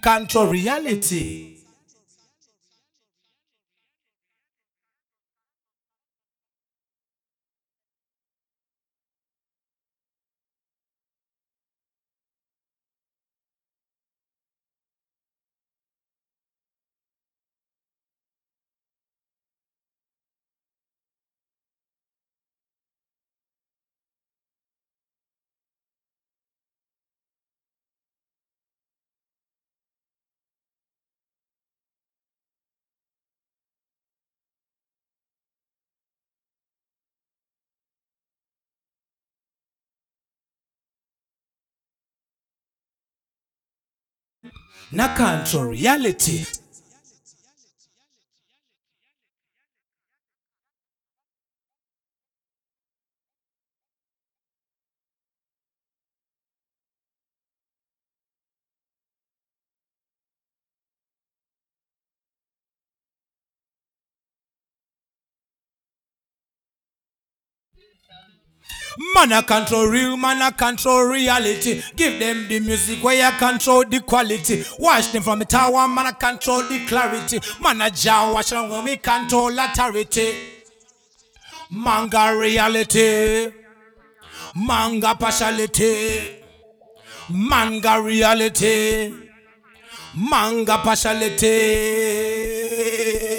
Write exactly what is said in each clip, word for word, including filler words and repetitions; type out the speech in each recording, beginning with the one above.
control reality. Na control reality. Man a control real, man a control reality. Give them the music where you control the quality. Watch them from the tower, man a control the clarity. Man a jaw, watch them when we control authority. Manga reality, manga partiality, manga reality, manga partiality.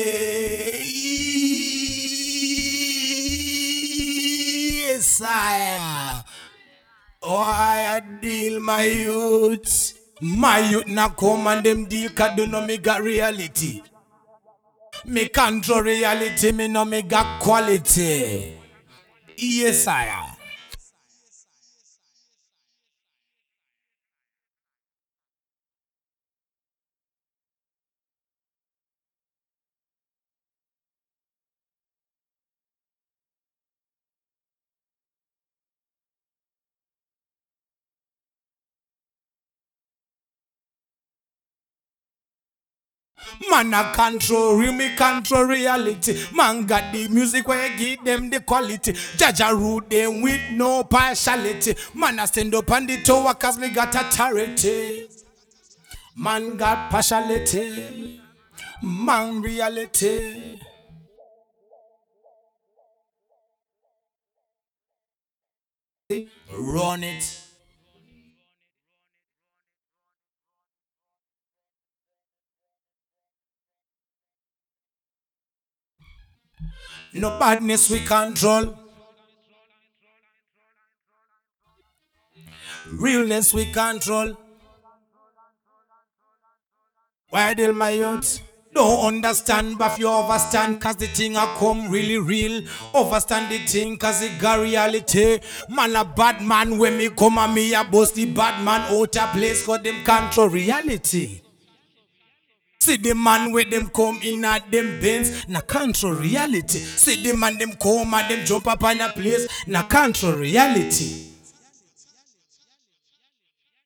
Yes, I. Oh, I deal my youth. My youth na come and them deal cause they know me got reality. Me control reality, me know me got quality. Yes, I am. Man a control, real me control reality. Man got the music where you give them the quality. Jaja root them with no partiality. Man a stand up on the tower cause me got authority. Man got partiality. Man reality. Run it. No badness we control. Realness we control. Why deal my youth? Don't understand, but you overstand, cause the thing a come really real. Overstand the thing, cause it got reality. Man a bad man, when me come and me a boss the bad man out a place, cause them control reality. See the man with them come in at them bends, na control reality. See the man them come and them jump up on a place, na control reality.